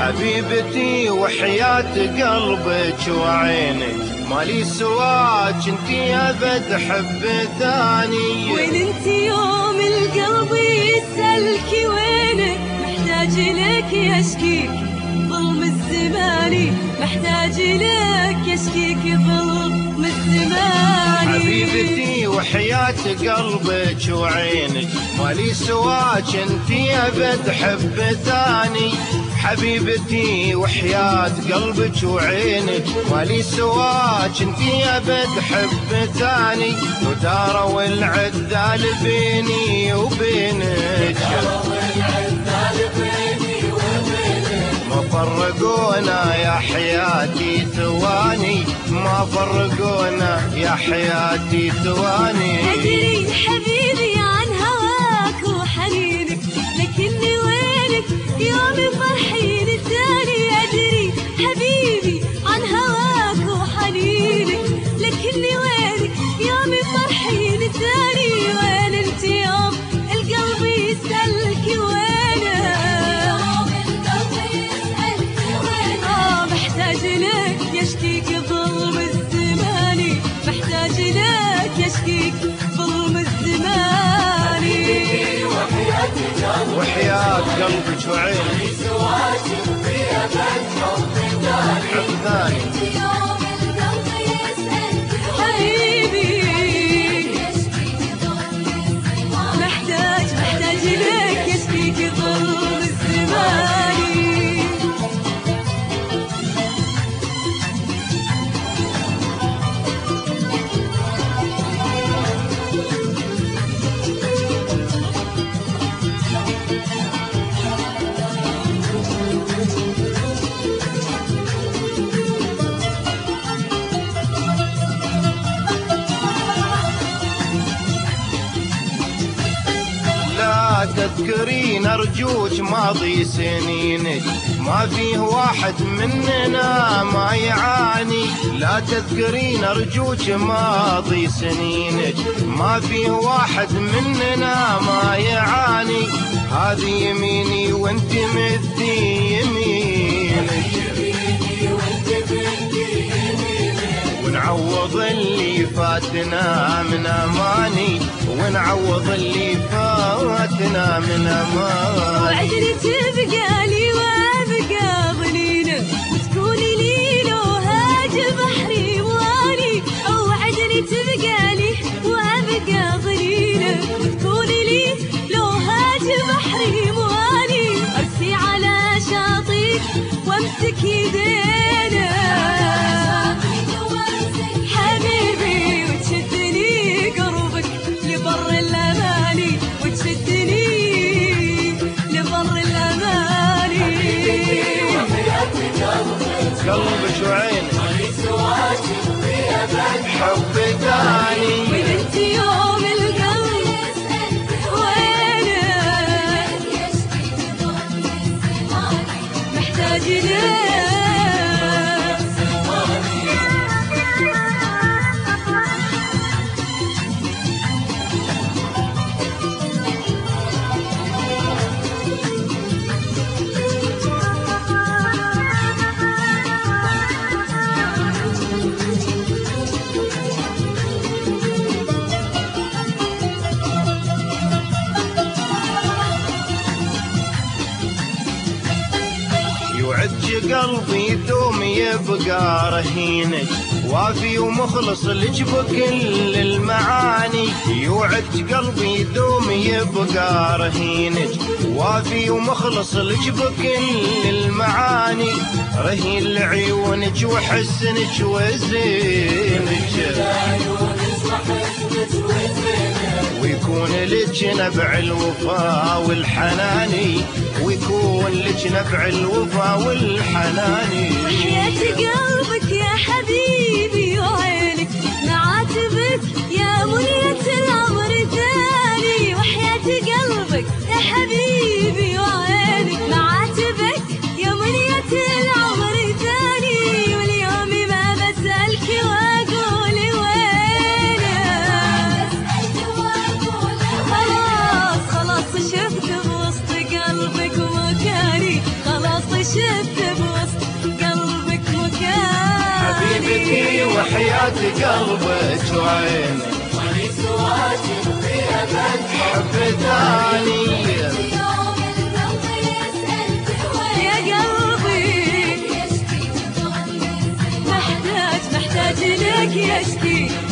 حبيبتي وحياة قلبك وعينك مالي سواك انتي ابد حب ثاني. وين انتي يوم القلب يسألك وينك محتاج لك يشكيك ظلم الزماني محتاج لك يشكيك ظلم الزماني. حبيبتي وحياة قلبك وعينك مالي سواك انتي ابد حب ثاني. حبيبتي وحياة قلبك وعينك مالي سواك انتي ابد حب ثاني. وداروا العذال بيني وبينك ما فرقونا يا حياتي ثواني ما فرقونا يا حياتي ثواني. أدري حبيبي عن هواك وحنينك لكني وينك يوم فرحين الثاني. أدري حبيبي عن هواك وحنينك لكني وينك يوم فرحين الثاني. وين انت يوم القلب يسألك وينك محتاج لك يشكيك ظلم الزماني محتاج لك يشكيك ظلم الزماني. وحياة قلبك وعينك حب ثاني. حبيبي محتاج لك يشكيك ظلم الزماني. تذكرين أرجوك ماضي سنينك ما فيه واحد مننا ما يعاني. لا تذكرين أرجوك ماضي سنينك ما فيه واحد مننا ما يعاني. هذه يميني وانت مدي يمينك ونعوض اللي فاتنا من أماني ونعوض اللي فاتنا من أماني. وعدني تبقى لي وابقى ظنينه وتكوني لي لو هاج بحري مواني. وعدني تبقى لي وابقى ظنينه وتكوني لي لو هاج بحري مواني. ارسي على شاطئك وامسك يدينا حبيبي وتشدني قربك لبر الاماني وتشدني لبر الاماني. قلبك وعينك حب ثاني. وين انت يوم القلب وينك محتاج لك. يوعدك قلبي دوم يبقى رهينك وافي ومخلص لك بكل المعاني. يوعدك قلبي دوم يبقى رهينك وافي ومخلص لك بكل المعاني. رهين لعيونك وحسنك وزينك ويكون لك نبع الوفا والحناني ويكون لك نبع الوفا والحناني. وحياة قلبك يا حبيبي وعينك معاتبك يا منية العمر الثاني. وحياة قلبك يا حبيبي وعينك معاتبك يا منية العمر الثاني. واليوم ما بسألك واقول وينك خلاص شفت بوسط قلبك مكاني. خلاص شفت سوات قلبك وعينك حب ثاني يا قلبي محتاج لك يشكي